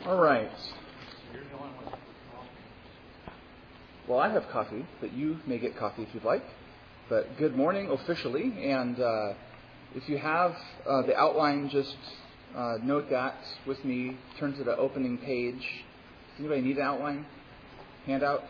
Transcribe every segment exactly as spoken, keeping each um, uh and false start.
All right. Well, I have coffee, but you may get coffee if you'd like. But good morning officially, and uh, if you have uh, the outline, just uh, note that with me. Turn to the opening page. Anybody need an outline? Handout?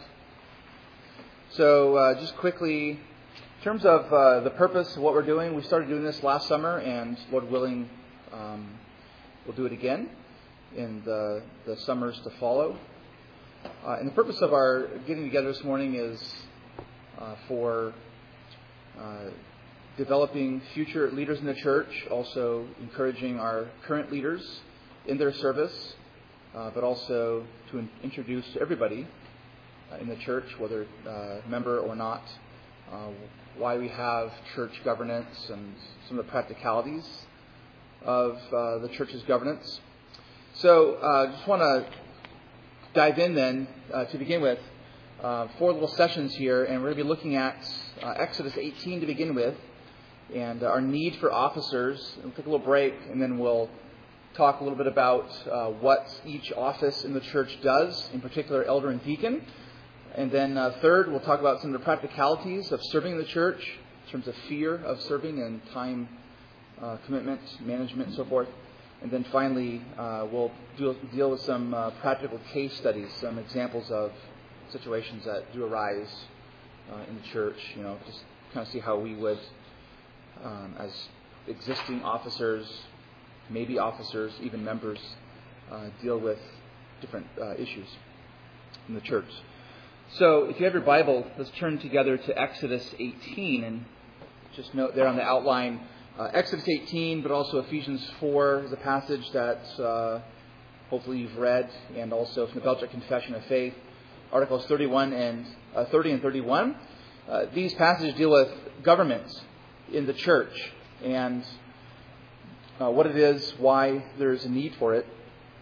So uh, just quickly, in terms of uh, the purpose of what we're doing, we started doing this last summer, and Lord willing, um, we'll do it again in the, the summers to follow. Uh, and the purpose of our getting together this morning is uh, for uh, developing future leaders in the church, also encouraging our current leaders in their service, uh, but also to in- introduce everybody uh, in the church, whether uh, member or not, uh, why we have church governance and some of the practicalities of uh, the church's governance. So I uh, just want to dive in then uh, to begin with. Uh, four little sessions here, and we're going to be looking at uh, Exodus eighteen to begin with, and uh, our need for officers. We'll take a little break, and then we'll talk a little bit about uh, what each office in the church does, in particular elder and deacon. And then uh, third, we'll talk about some of the practicalities of serving in the church, in terms of fear of serving and time uh, commitment, management, and so forth. And then finally, uh, we'll deal, deal with some uh, practical case studies, some examples of situations that do arise uh, in the church. You know, just kind of see how we would, um, as existing officers, maybe officers, even members, uh, deal with different uh, issues in the church. So, if you have your Bible, let's turn together to Exodus eighteen, and just note there on the outline. Uh, Exodus eighteen, but also Ephesians four is a passage that uh, hopefully you've read, and also from the Belgic Confession of Faith, Articles thirty-one and uh, thirty and thirty-one. Uh, these passages deal with government in the church and uh, what it is, why there's a need for it.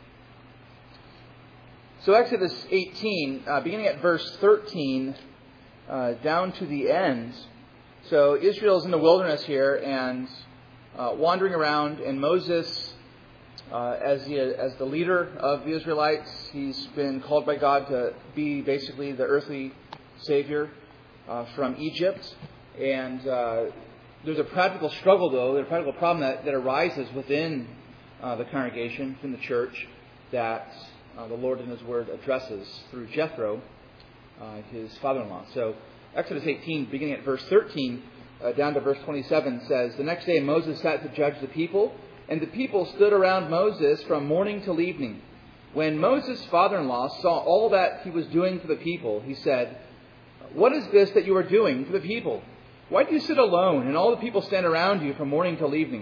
So Exodus eighteen, uh, beginning at verse thirteen, uh, down to the end. So Israel's in the wilderness here and uh, wandering around, and Moses, uh, as the as the leader of the Israelites, he's been called by God to be basically the earthly savior uh, from Egypt. And uh, there's a practical struggle, though, there's a practical problem that, that arises within uh, the congregation, within the church, that uh, the Lord in His Word addresses through Jethro, uh, his father-in-law. So Exodus eighteen, beginning at verse thirteen, uh, down to verse twenty-seven, says, "The next day Moses sat to judge the people, and the people stood around Moses from morning till evening. When Moses' father-in-law saw all that he was doing for the people, he said, 'What is this that you are doing for the people? Why do you sit alone, and all the people stand around you from morning till evening?'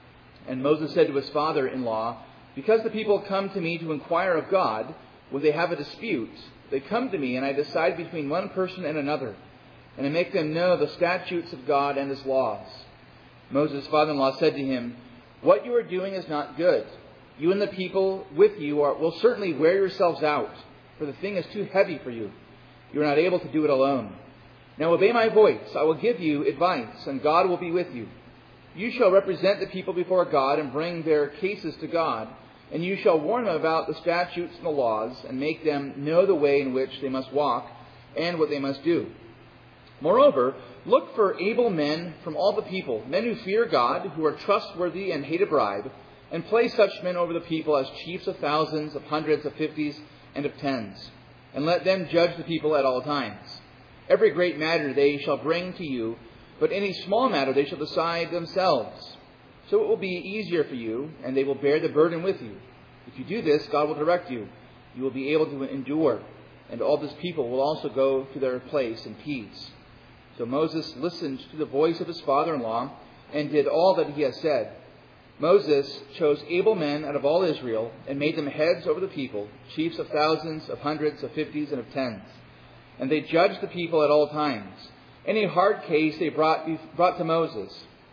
And Moses said to his father-in-law, 'Because the people come to me to inquire of God, when they have a dispute, they come to me, and I decide between one person and another, and I make them know the statutes of God and His laws.' Moses' father-in-law said to him, 'What you are doing is not good. You and the people with you are, will certainly wear yourselves out, for the thing is too heavy for you. You are not able to do it alone. Now obey my voice. I will give you advice, and God will be with you. You shall represent the people before God and bring their cases to God, and you shall warn them about the statutes and the laws, and make them know the way in which they must walk and what they must do. Moreover, look for able men from all the people, men who fear God, who are trustworthy and hate a bribe, and place such men over the people as chiefs of thousands, of hundreds, of fifties, and of tens. And let them judge the people at all times. Every great matter they shall bring to you, but any small matter they shall decide themselves. So it will be easier for you, and they will bear the burden with you. If you do this, God will direct you. You will be able to endure, and all this people will also go to their place in peace.' So Moses listened to the voice of his father-in-law and did all that he had said. Moses chose able men out of all Israel and made them heads over the people, chiefs of thousands, of hundreds, of fifties, and of tens. And they judged the people at all times. Any hard case they brought, brought to Moses,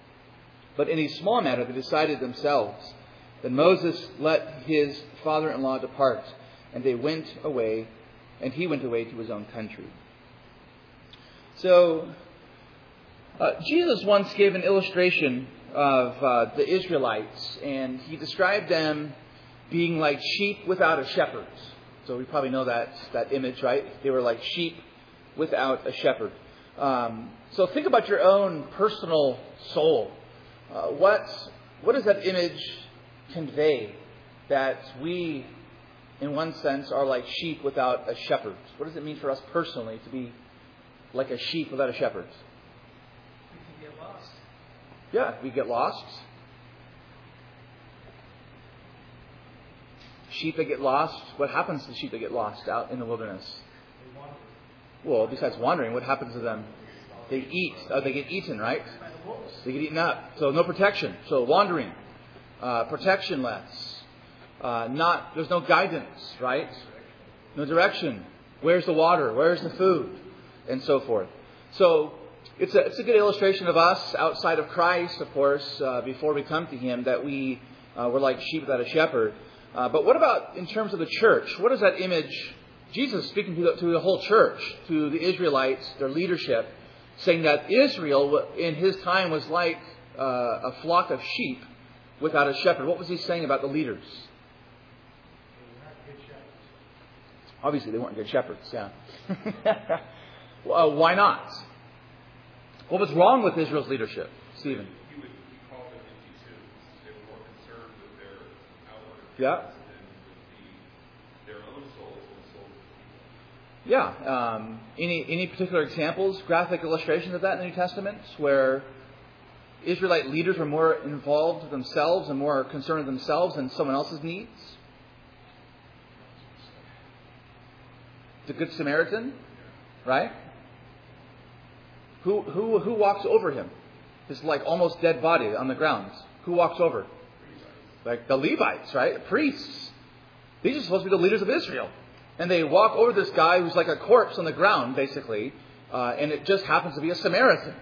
but any small matter they decided themselves. Then Moses let his father-in-law depart, and they went away, and he went away to his own country." So, uh, Jesus once gave an illustration of uh, the Israelites, and he described them being like sheep without a shepherd. So we probably know that that image, right? They were like sheep without a shepherd. Um, so think about your own personal soul. Uh, what what does that image convey? That we, in one sense, are like sheep without a shepherd. What does it mean for us personally to be like a sheep without a shepherd? We can get lost. Yeah, we get lost. Sheep that get lost. What happens to sheep that get lost out in the wilderness? They wander. Well, besides wandering, what happens to them? They eat. Uh, they get eaten, right? By the wolves. They get eaten up. So no protection. So wandering, uh, protectionless. Uh, not. There's no guidance, right? No direction. Where's the water? Where's the food? And so forth. So it's a it's a good illustration of us outside of Christ, of course. Uh, before we come to Him, that we uh, were like sheep without a shepherd. Uh, but what about in terms of the church? What is that image? Jesus speaking to the, to the whole church, to the Israelites, their leadership, saying that Israel in His time was like uh, a flock of sheep without a shepherd. What was He saying about the leaders? They were not good shepherds. Obviously, they weren't good shepherds. Yeah. uh, why not? What was wrong with Israel's leadership, Stephen? He would he called them empty tombs. They were more concerned with their outward Yeah. appearance than with the, their own souls and the souls of people. Yeah. Um, any any particular examples, graphic illustrations of that in the New Testament, where Israelite leaders were more involved with themselves and more concerned with themselves than someone else's needs? The Good Samaritan, right? Who who who walks over him? His like almost dead body on the ground. Who walks over? Like the Levites, right? The priests. These are supposed to be the leaders of Israel. And they walk over this guy who's like a corpse on the ground, basically. Uh, and it just happens to be a Samaritan,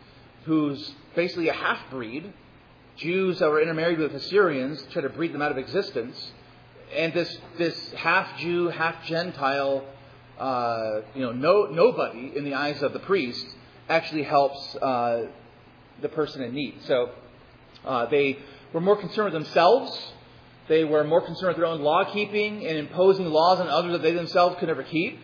who's basically a half-breed. Jews that were intermarried with Assyrians try to breed them out of existence. And this this half-Jew, half-Gentile, uh, you know, no nobody in the eyes of the priest actually helps uh, the person in need. So uh, they were more concerned with themselves. They were more concerned with their own law keeping and imposing laws on others that they themselves could never keep.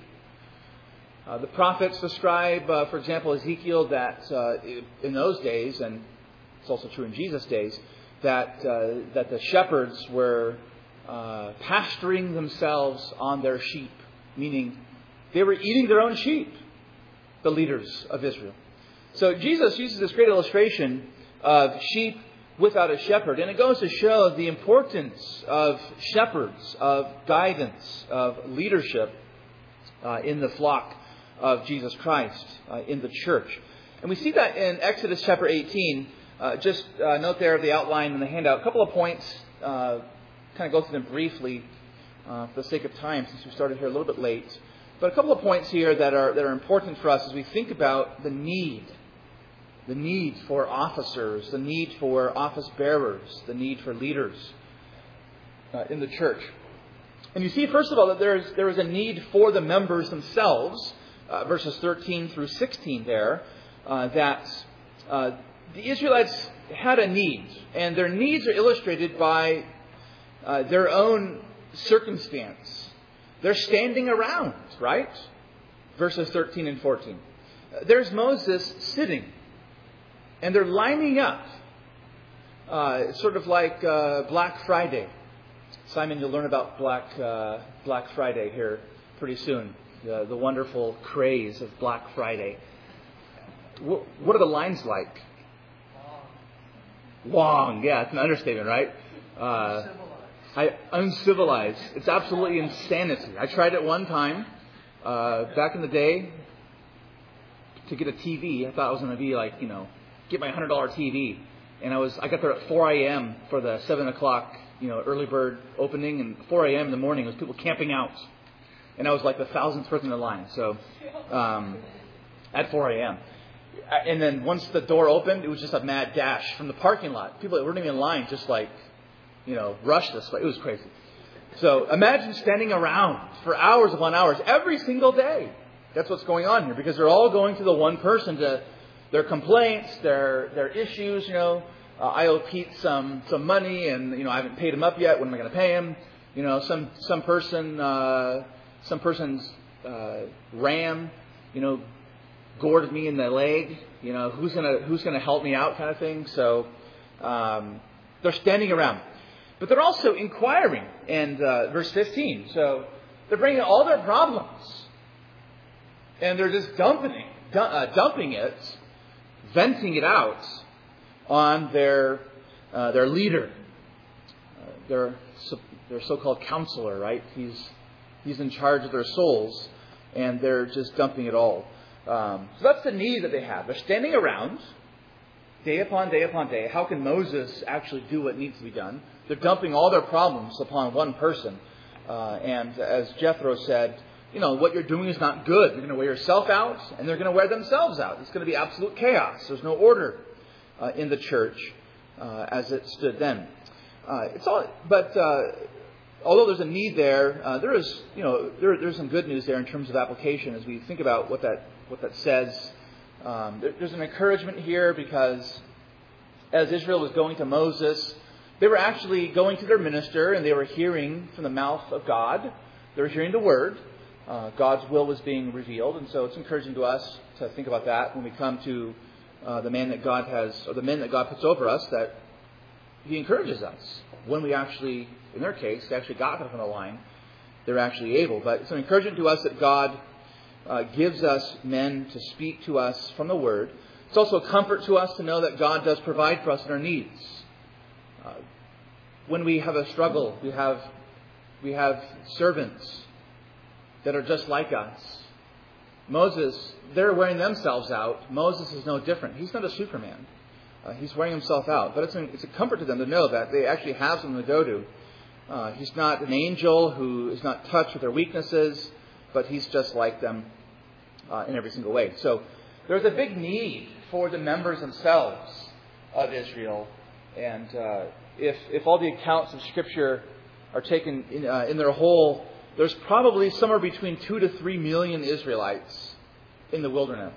Uh, the prophets describe, uh, for example, Ezekiel, that uh, in those days, and it's also true in Jesus' days, that uh, that the shepherds were uh, pasturing themselves on their sheep, meaning they were eating their own sheep, the leaders of Israel. So Jesus uses this great illustration of sheep without a shepherd. And it goes to show the importance of shepherds, of guidance, of leadership uh, in the flock of Jesus Christ, uh, in the church. And we see that in Exodus chapter eighteen. Uh, just uh, note there the outline in the handout. A couple of points, uh, kind of go through them briefly uh, for the sake of time, since we started here a little bit late. But a couple of points here that are that are important for us as we think about the need. The need for officers, the need for office bearers, the need for leaders uh, in the church. And you see, first of all, that there is there is a need for the members themselves, uh, verses thirteen through sixteen there, uh, that uh, the Israelites had a need. And their needs are illustrated by uh, their own circumstance. They're standing around, right? Verses thirteen and fourteen. There's Moses sitting. And they're lining up, uh, sort of like uh, Black Friday. Simon, you'll learn about Black uh, Black Friday here pretty soon. Uh, the wonderful craze of Black Friday. What, what are the lines like? Long. Yeah, it's an understatement, right? Uh, I uncivilized. It's absolutely insanity. I tried it one time uh, back in the day to get a T V. I thought I was going to be like, you know, get my one hundred dollars T V. And I was I got there at four a.m. for the seven o'clock, you know, early bird opening. And four a.m. in the morning was people camping out. And I was like the thousandth person in the line. So um, at four a.m. And then once the door opened, it was just a mad dash from the parking lot. People that weren't even in line just like, you know, rushed us. It was crazy. So imagine standing around for hours upon hours every single day. That's what's going on here, because they're all going to the one person to their complaints, their their issues. You know, uh, I owe Pete some some money, and you know I haven't paid him up yet. When am I going to pay him? You know, some some person, uh, some person's uh, ram, you know, gored me in the leg. You know, who's gonna who's gonna help me out, kind of thing. So um, they're standing around, but they're also inquiring. And uh, verse fifteen. So they're bringing all their problems, and they're just dumping it, du- uh, dumping it, venting it out on their uh, their leader, uh, their their so-called counselor. Right? He's he's in charge of their souls, and they're just dumping it all. Um, so that's the need that they have. They're standing around day upon day upon day. How can Moses actually do what needs to be done? They're dumping all their problems upon one person. Uh, and as Jethro said, you know, what you're doing is not good. You're going to wear yourself out, and they're going to wear themselves out. It's going to be absolute chaos. There's no order uh, in the church uh, as it stood then. Uh, it's all, but uh, although there's a need there, uh, there is, you know, there, there's some good news there in terms of application as we think about what that what that says. Um, there, there's an encouragement here because as Israel was going to Moses, they were actually going to their minister and they were hearing from the mouth of God. They were hearing the word. Uh, God's will was being revealed, and so it's encouraging to us to think about that when we come to uh, the man that God has, or the men that God puts over us, that He encourages us when we actually, in their case, they actually got them on the line. They're actually able, but it's an encouragement to us that God uh, gives us men to speak to us from the Word. It's also a comfort to us to know that God does provide for us in our needs. Uh, when we have a struggle, we have we have servants that are just like us. Moses, they're wearing themselves out. Moses is no different. He's not a Superman. Uh, he's wearing himself out. But it's a, it's a comfort to them to know that they actually have someone to go to. Uh, he's not an angel who is not touched with their weaknesses, but he's just like them uh, in every single way. So there's a big need for the members themselves of Israel. And uh, if if all the accounts of Scripture are taken in, uh, in their whole, there's probably somewhere between two to three million Israelites in the wilderness.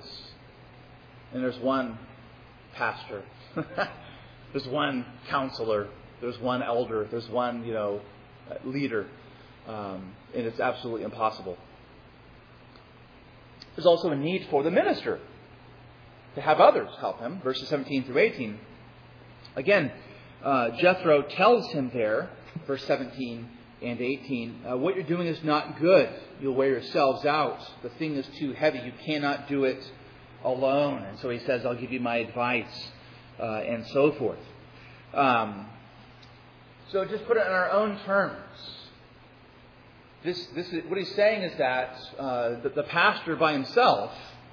And there's one pastor. There's one counselor. There's one elder. There's one, you know, leader. Um, and it's absolutely impossible. There's also a need for the minister to have others help him. Verses seventeen through eighteen. Again, uh, Jethro tells him there, verse seventeen and eighteen, uh, what you're doing is not good. You'll wear yourselves out. The thing is too heavy. You cannot do it alone. And so he says, I'll give you my advice, uh, and so forth. Um, so just put it in our own terms. This, this is, what he's saying is that uh, the, the pastor by himself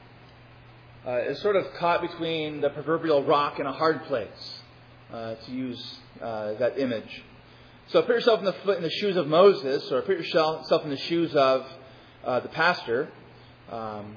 uh, is sort of caught between the proverbial rock and a hard place, uh, to use uh, that image. So put yourself in the foot in the shoes of Moses, or put yourself in the shoes of uh, the pastor. Um,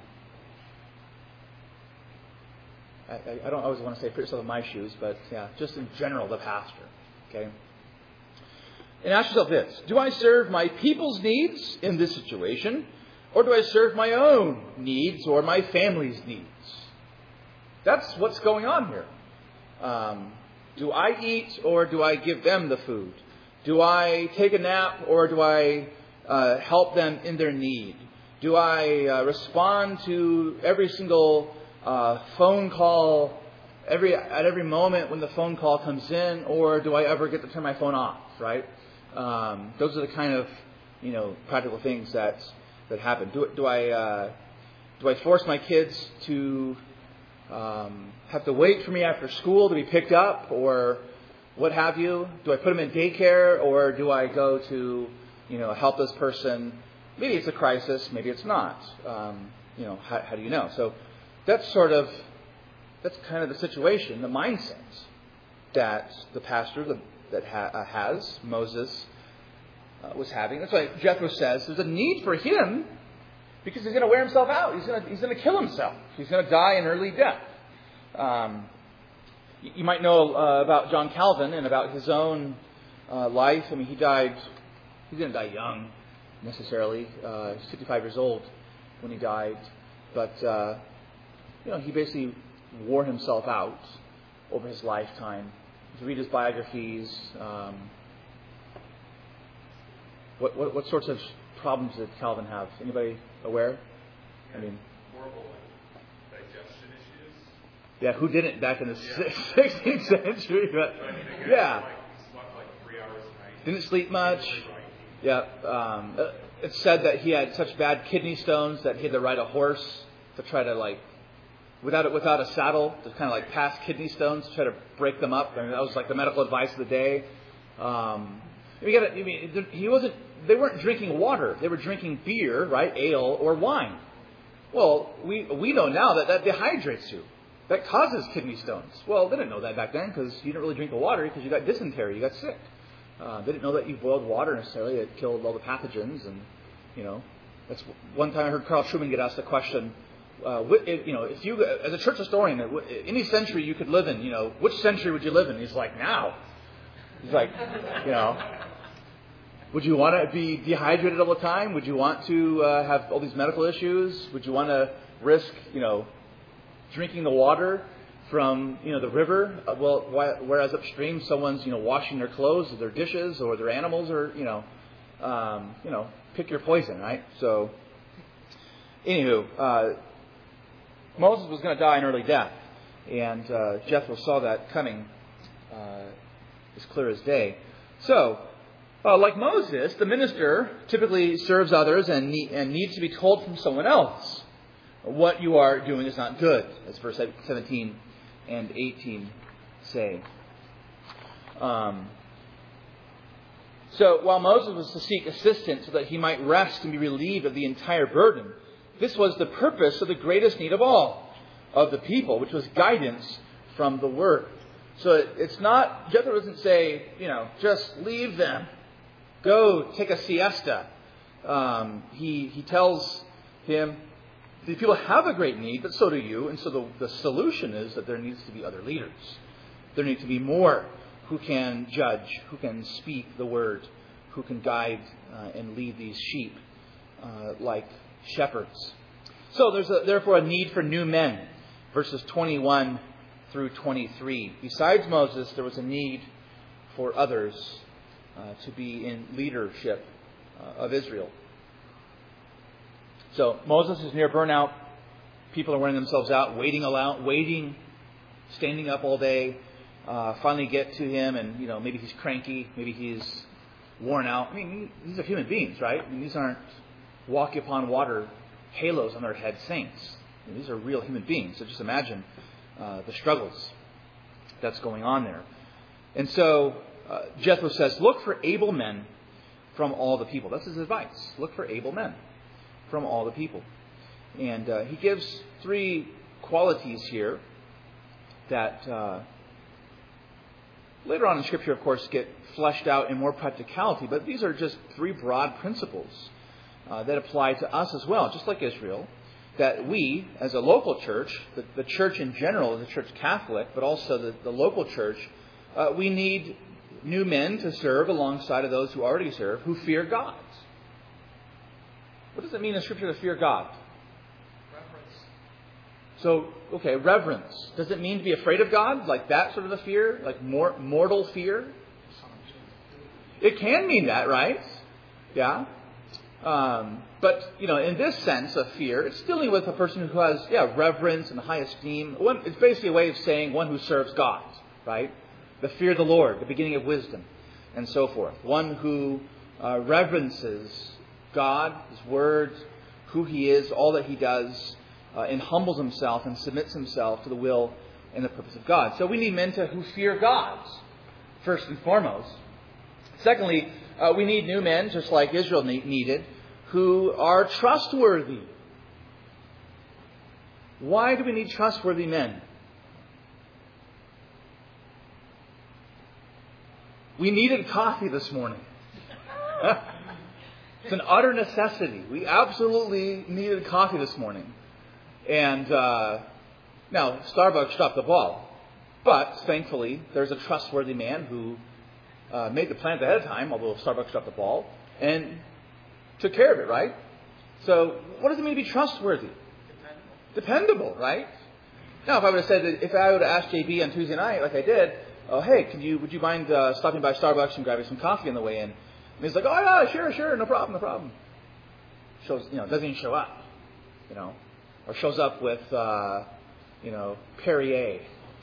I, I don't always want to say put yourself in my shoes, but yeah, just in general, the pastor. Okay. And ask yourself this: do I serve my people's needs in this situation, or do I serve my own needs or my family's needs? That's what's going on here. Um, do I eat or do I give them the food? Do I take a nap or do I uh, help them in their need? Do I uh, respond to every single uh, phone call every at every moment when the phone call comes in, or do I ever get to turn my phone off? Right? Um, those are the kind of you know practical things that that happen. Do do I uh, do I force my kids to um, have to wait for me after school to be picked up, or what have you? Do I put them in daycare, or do I go to, you know, help this person? Maybe it's a crisis, maybe it's not. Um, you know, how, how do you know? So that's sort of, that's kind of the situation, the mindset that the pastor the, that ha, uh, has, Moses, uh, was having. That's why Jethro says there's a need for him because he's going to wear himself out. He's going to, he's going to kill himself. He's going to die an early death. Um, You might know uh, about John Calvin and about his own uh, life. I mean, he died, he didn't die young necessarily. Uh, he was fifty-five years old when he died. But, uh, you know, he basically wore himself out over his lifetime. If you read his biographies, um, What, what what sorts of problems did Calvin have? Anybody aware? I mean, horrible like, digestion issues. Yeah, who didn't back in the Yeah. sixteenth century? But I mean, the guy, yeah, like, slept like three hours a night. didn't sleep much. Didn't sleep right. Yeah, um, it's said that he had such bad kidney stones that he had to ride a horse to try to like, without a, without a saddle, to kind of like pass kidney stones to try to break them up. I mean, that was like the medical advice of the day. Um, you gotta, I mean, he wasn't. They weren't drinking water; they were drinking beer, right, ale or wine. Well, we we know now that that dehydrates you. That causes kidney stones. Well, they didn't know that back then because you didn't really drink the water because you got dysentery, you got sick. Uh, they didn't know that you boiled water necessarily. It killed all the pathogens, and you know, that's one time I heard Carl Trueman get asked the question. Uh, if, you know, if you, as a church historian, any century you could live in, you know, which century would you live in? He's like, now. He's like, you know, would you want to be dehydrated all the time? Would you want to uh, have all these medical issues? Would you want to risk, you know, drinking the water from, you know, the river? Uh, well, why, whereas upstream, someone's, you know, washing their clothes or their dishes or their animals, or you know, um, you know, pick your poison, right? So, anywho, uh, Moses was going to die an early death, and uh, Jethro saw that coming uh, as clear as day. So, uh, like Moses, the minister typically serves others and, ne- and needs to be told from someone else what you are doing is not good, as verse seventeen and eighteen say. Um, so, while Moses was to seek assistance so that he might rest and be relieved of the entire burden, this was the purpose of the greatest need of all of the people, which was guidance from the Word. So it, it's not, Jethro doesn't say, you know, just leave them. Go take a siesta. Um, he, he tells him, the people have a great need, but so do you. And so the, the solution is that there needs to be other leaders. There need to be more who can judge, who can speak the Word, who can guide uh, and lead these sheep uh, like shepherds. So there's a, therefore a need for new men. Verses twenty-one through twenty-three. Besides Moses, there was a need for others uh, to be in leadership uh, of Israel. So Moses is near burnout. People are wearing themselves out, waiting aloud, waiting, standing up all day. Uh, finally get to him, and you know maybe he's cranky, maybe he's worn out. I mean, these are human beings, right? I mean, these aren't walk upon water halos on their head saints. I mean, these are real human beings. So just imagine uh, the struggles that's going on there. And so uh, Jethro says, look for able men from all the people. That's his advice. Look for able men from all the people. And uh, he gives three qualities here that uh, later on in Scripture, of course, get fleshed out in more practicality. But these are just three broad principles Uh, that apply to us as well, just like Israel, that we, as a local church, the, the church in general, the church Catholic, but also the, the local church, uh, we need new men to serve alongside of those who already serve, who fear God. What does it mean in Scripture to fear God? Reverence. So, okay, reverence. Does it mean to be afraid of God? Like that sort of a fear? Like mor- mortal fear? It can mean that, right? Yeah. Um, but, you know, in this sense of fear, it's dealing with a person who has, yeah, reverence and high esteem. One, it's basically a way of saying one who serves God, right? The fear of the Lord, the beginning of wisdom, and so forth. One who uh, reverences God, His Word, who He is, all that He does, uh, and humbles himself and submits himself to the will and the purpose of God. So we need men to, who fear God, first and foremost. Secondly, Uh, we need new men, just like Israel ne- needed, who are trustworthy. Why do we need trustworthy men? We needed coffee this morning. It's an utter necessity. We absolutely needed coffee this morning. And uh, now, Starbucks dropped the ball. But, thankfully, there's a trustworthy man who Uh, made the plans ahead of time, although Starbucks dropped the ball, and took care of it, right? So, what does it mean to be trustworthy? Dependable. Dependable, right? Now, if I would have said that, if I would have asked J B on Tuesday night, like I did, oh, hey, can you, would you mind uh, stopping by Starbucks and grabbing some coffee on the way in? And he's like, oh yeah, sure, sure, no problem, no problem. Shows, you know, doesn't even show up, you know, or shows up with, uh, you know, Perrier,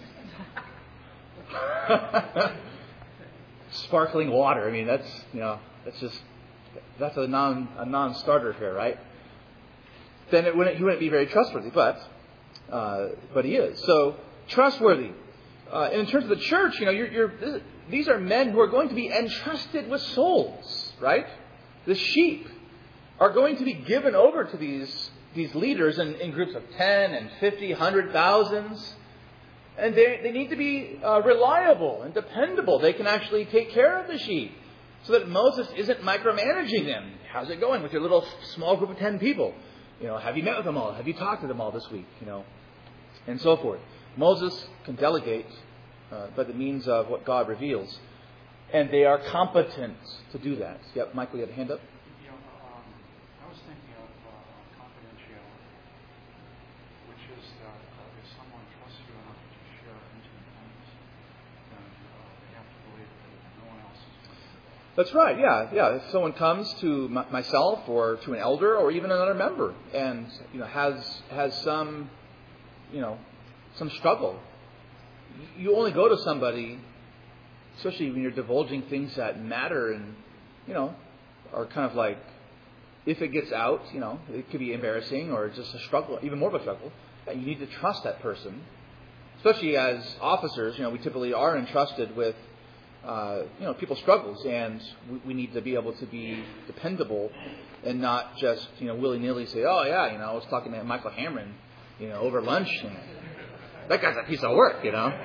sparkling water. I mean, that's, you know, that's just, that's a non a non-starter here, right? Then it wouldn't, he wouldn't be very trustworthy, but uh, but he is. So trustworthy. Uh, and in terms of the church, you know, you're, you're, these are men who are going to be entrusted with souls, right? The sheep are going to be given over to these these leaders in, in groups of ten and fifty, one hundred thousands. And they, they need to be uh, reliable and dependable. They can actually take care of the sheep so that Moses isn't micromanaging them. How's it going with your little small group of ten people? You know, have you met with them all? Have you talked to them all this week? You know, and so forth. Moses can delegate uh, by the means of what God reveals. And they are competent to do that. Yep, Michael, you had a hand up? You know, um, I was thinking of uh, confidentiality, which is that uh, if someone trusts you enough to share intimate things, then uh, they have to believe that no one else is going to do that. That's right, yeah, yeah. If someone comes to m- myself or to an elder or even another member and, you know, has has some, you know, some struggle, you only go to somebody, especially when you're divulging things that matter and, you know, are kind of like, if it gets out, you know, it could be embarrassing or just a struggle, even more of a struggle. You need to trust that person. Especially as officers, you know, we typically are entrusted with, uh, you know, people's struggles, and we, we need to be able to be dependable and not just, you know, willy-nilly say, oh, yeah, you know, I was talking to Michael Hamron, you know, over lunch, and that guy's a piece of work, you know.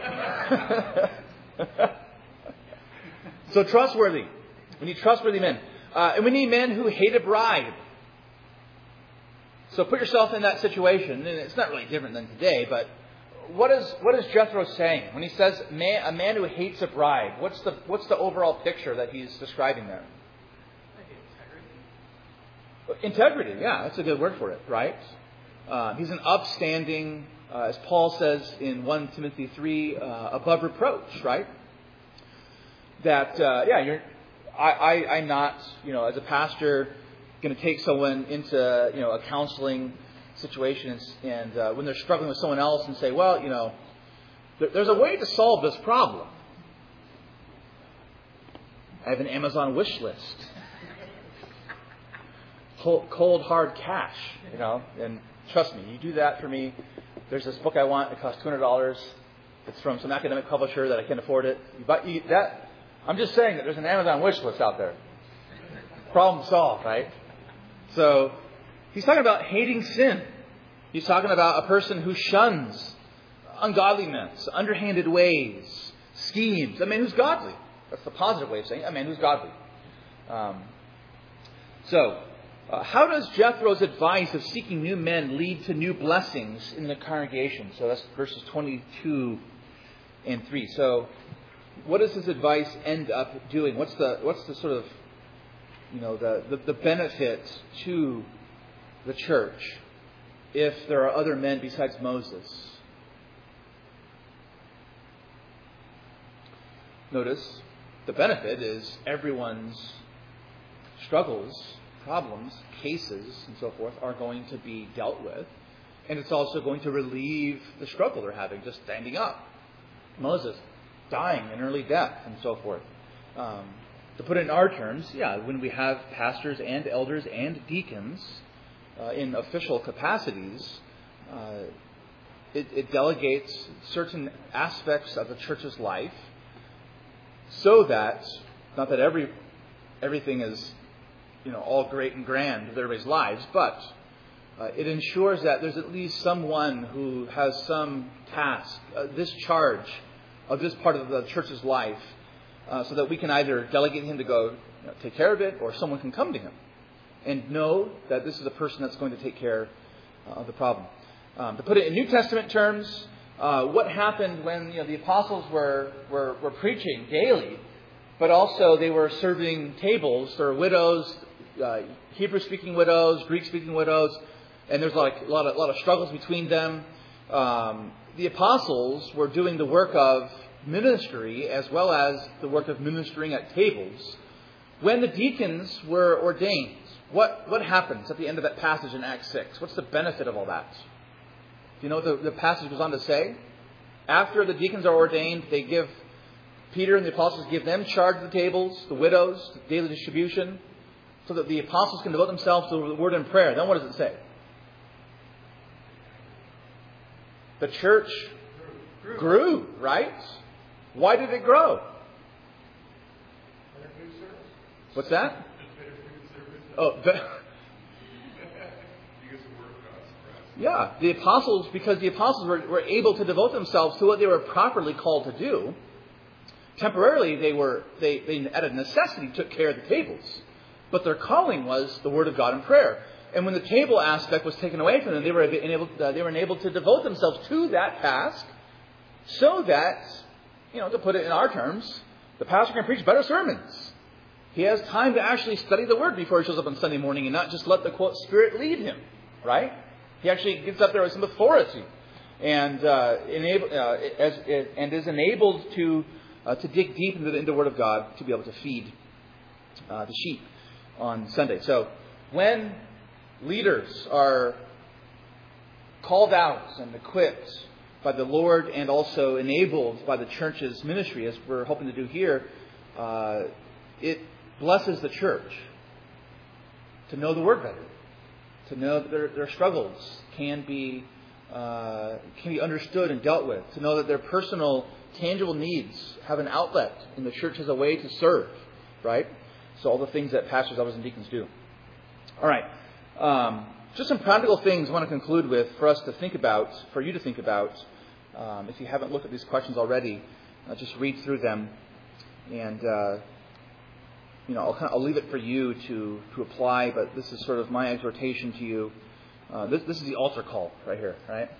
So trustworthy. We need trustworthy men. Uh, and we need men who hate a bribe. So put yourself in that situation. And it's not really different than today, but what is what is Jethro saying when he says man, a man who hates a bribe? What's the what's the overall picture that he's describing there? Integrity. Integrity, yeah, that's a good word for it, right? Uh, he's an upstanding, uh, as Paul says in First Timothy three, uh, above reproach, right? That, uh, yeah, you're, I, I, I'm not, you know, as a pastor, going to take someone into, you know, a counseling situation and, and uh, when they're struggling with someone else and say, well, you know, there, there's a way to solve this problem. I have an Amazon wish list. Cold, cold hard cash, you know, and trust me, you do that for me. There's this book I want. It costs two hundred dollars. It's from some academic publisher that I can't afford it. You buy you, that. I'm just saying that there's an Amazon wish list out there. Problem solved, right? So he's talking about hating sin. He's talking about a person who shuns ungodliness, underhanded ways, schemes. A man who's godly. That's the positive way of saying it. A man who's godly. Um, so, uh, how does Jethro's advice of seeking new men lead to new blessings in the congregation? So that's verses twenty-two and three. So, what does his advice end up doing? What's the what's the sort of, you know, the, the, the benefit to the church if there are other men besides Moses? Notice the benefit is everyone's struggles, problems, cases, and so forth are going to be dealt with. And it's also going to relieve the struggle they're having just standing up. Moses dying an early death and so forth. Um, to put it in our terms, yeah, when we have pastors and elders and deacons uh, in official capacities, uh, it, it delegates certain aspects of the church's life so that, not that every everything is, you know, all great and grand with everybody's lives, but uh, it ensures that there's at least someone who has some task, uh, this charge of this part of the church's life, uh, so that we can either delegate him to go, you know, take care of it, or someone can come to him and know that this is the person that's going to take care uh, of the problem. Um, to put it in New Testament terms, uh, what happened when, you know, the apostles were, were, were preaching daily, but also they were serving tables for widows, uh, Hebrew-speaking widows, Greek-speaking widows, and there's like a lot of, a lot of struggles between them. Um, the apostles were doing the work of ministry as well as the work of ministering at tables when the deacons were ordained, what, what happens at the end of that passage in Acts six? What's the benefit of all that? Do you know what the, the passage goes on to say? After the deacons are ordained, they give, Peter and the apostles give them charge of the tables, the widows, the daily distribution, so that the apostles can devote themselves to the word and prayer. Then what does it say? The church grew, grew right? Why did it grow? What's that? Oh, the, yeah, the apostles, because the apostles were, were able to devote themselves to what they were properly called to do. Temporarily, they were they, they at a necessity took care of the tables, but their calling was the word of God and prayer. And when the table aspect was taken away from them, they were enabled uh, they were enabled to devote themselves to that task, so that, you know, to put it in our terms, the pastor can preach better sermons. He has time to actually study the Word before he shows up on Sunday morning and not just let the, quote, Spirit lead him, right? He actually gets up there with some authority and uh, enable, uh, as, and is enabled to uh, to dig deep into the, into the Word of God to be able to feed uh, the sheep on Sunday. So when leaders are called out and equipped by the Lord and also enabled by the church's ministry, as we're hoping to do here, uh, it blesses the church to know the Word better, to know that their, their struggles can be uh, can be understood and dealt with, to know that their personal, tangible needs have an outlet in the church as a way to serve, right? So all the things that pastors, elders, and deacons do. All right. Um, just some practical things I want to conclude with for us to think about, for you to think about. Um, if you haven't looked at these questions already, uh, just read through them and uh, You know, I'll, kind of, I'll leave it for you to, to apply, but this is sort of my exhortation to you. Uh, this, this is the altar call right here, right?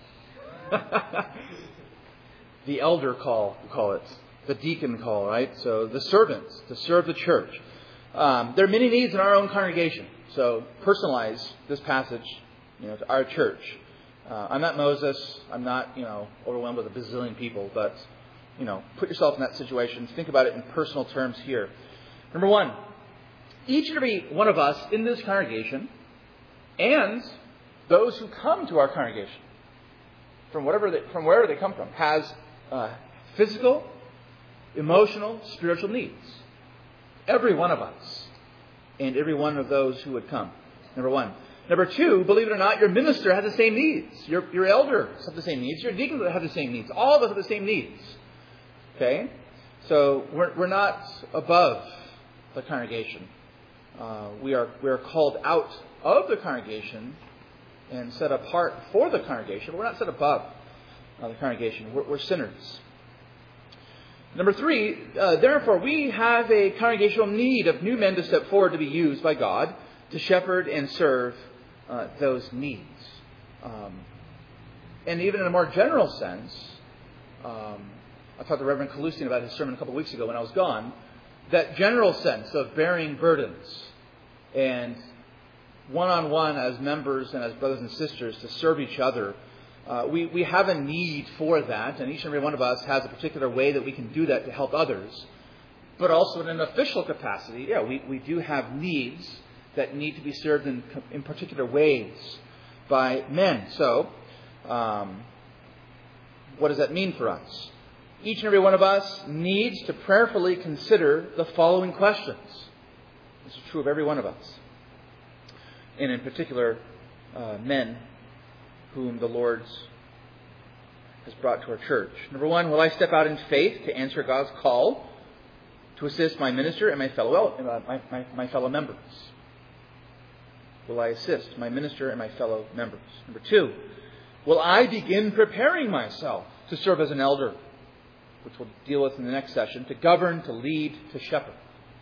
The elder call, we call it. The deacon call, right? So the servants to serve the church. Um, there are many needs in our own congregation. So personalize this passage, you know, to our church. Uh, I'm not Moses. I'm not, you know, overwhelmed with a bazillion people, but, you know, put yourself in that situation. Think about it in personal terms here. Number one, each and every one of us in this congregation and those who come to our congregation, from whatever they, from wherever they come from, has uh, physical, emotional, spiritual needs. Every one of us and every one of those who would come. Number one. Number two, believe it or not, your minister has the same needs. Your, your elders have the same needs. Your deacons have the same needs. All of us have the same needs. Okay? So we're, we're not above the congregation. Uh, we are we are called out of the congregation and set apart for the congregation, but we're not set above uh, the congregation. We're, we're sinners. Number three, uh, therefore, we have a congregational need of new men to step forward to be used by God to shepherd and serve uh, those needs. Um, and even in a more general sense, um, I talked to Reverend Kalustian about his sermon a couple of weeks ago when I was gone. That general sense of bearing burdens and one-on-one as members and as brothers and sisters to serve each other, uh, we, we have a need for that, and each and every one of us has a particular way that we can do that to help others. But also in an official capacity, yeah, we, we do have needs that need to be served in, in particular ways by men. So, um, what does that mean for us? Each and every one of us needs to prayerfully consider the following questions. This is true of every one of us. And in particular, uh, men whom the Lord has brought to our church. Number one, will I step out in faith to answer God's call to assist my minister and my fellow, uh, my, my, my fellow members? Will I assist my minister and my fellow members? Number two, will I begin preparing myself to serve as an elder, which we'll deal with in the next session, to govern, to lead, to shepherd?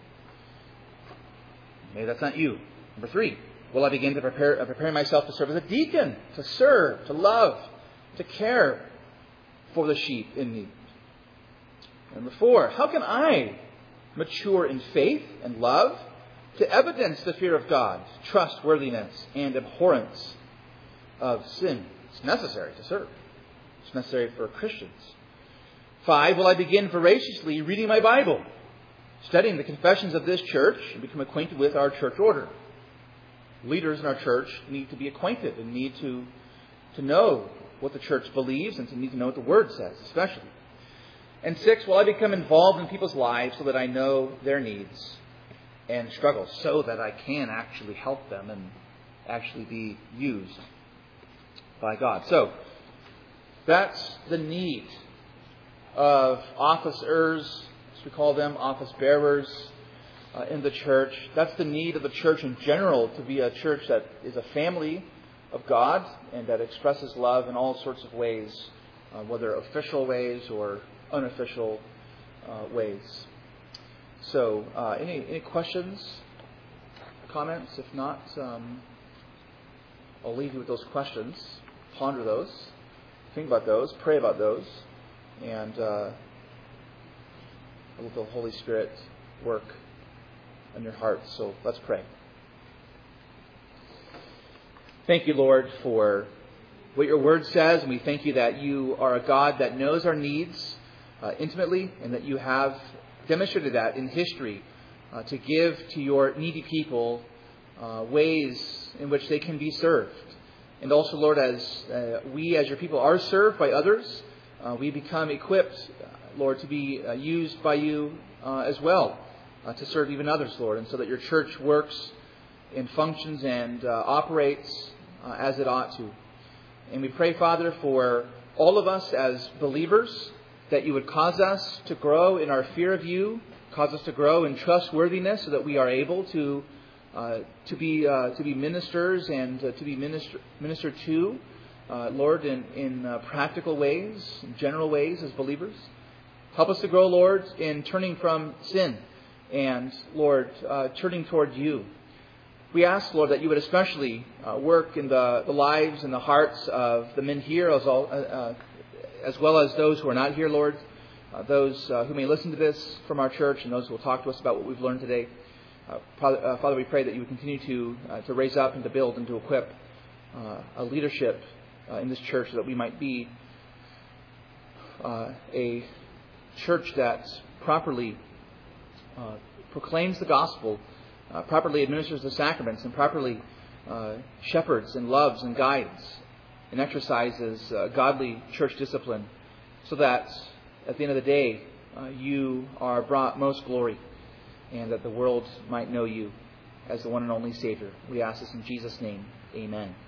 Maybe that's not you. Number three, will I begin to prepare, uh, prepare myself to serve as a deacon, to serve, to love, to care for the sheep in need? Number four, how can I mature in faith and love to evidence the fear of God, trustworthiness, and abhorrence of sin? It's necessary to serve. It's necessary for Christians. Five, will I begin voraciously reading my Bible, studying the confessions of this church and become acquainted with our church order. Leaders in our church need to be acquainted and need to, to know what the church believes and to need to know what the Word says, especially. And six, will I become involved in people's lives so that I know their needs and struggles, so that I can actually help them and actually be used by God. So, that's the need of officers, as we call them, office bearers uh, in the church. That's the need of the church in general, to be a church that is a family of God and that expresses love in all sorts of ways, uh, whether official ways or unofficial uh, ways. So, uh, any any questions, comments? If not, um, I'll leave you with those questions. Ponder those, think about those, pray about those, and uh, let the Holy Spirit work in your hearts. So let's pray. Thank you, Lord, for what your Word says, and we thank you that you are a God that knows our needs uh, intimately, and that you have demonstrated that in history uh, to give to your needy people uh, ways in which they can be served. And also, Lord, as uh, we as your people are served by others, uh, we become equipped, Lord, to be uh, used by you uh, as well, uh, to serve even others, Lord, and so that your church works and functions and uh, operates uh, as it ought to. And we pray, Father, for all of us as believers, that you would cause us to grow in our fear of you, cause us to grow in trustworthiness, so that we are able to uh, to be uh, to be ministers and uh, to be minister, ministered to, uh, Lord, in in uh, practical ways, in general ways as believers. Help us to grow, Lord, in turning from sin and, Lord, uh, turning toward you. We ask, Lord, that you would especially uh, work in the, the lives and the hearts of the men here, as, all, uh, uh, as well as those who are not here, Lord, uh, those uh, who may listen to this from our church and those who will talk to us about what we've learned today. Uh, Father, uh, Father, we pray that you would continue to uh, to raise up and to build and to equip uh, a leadership uh, in this church, so that we might be uh, a church that properly uh, proclaims the gospel, uh, properly administers the sacraments, and properly uh, shepherds and loves and guides and exercises uh, godly church discipline, so that at the end of the day uh, you are brought most glory, and that the world might know you as the one and only Savior. We ask this in Jesus' name. Amen.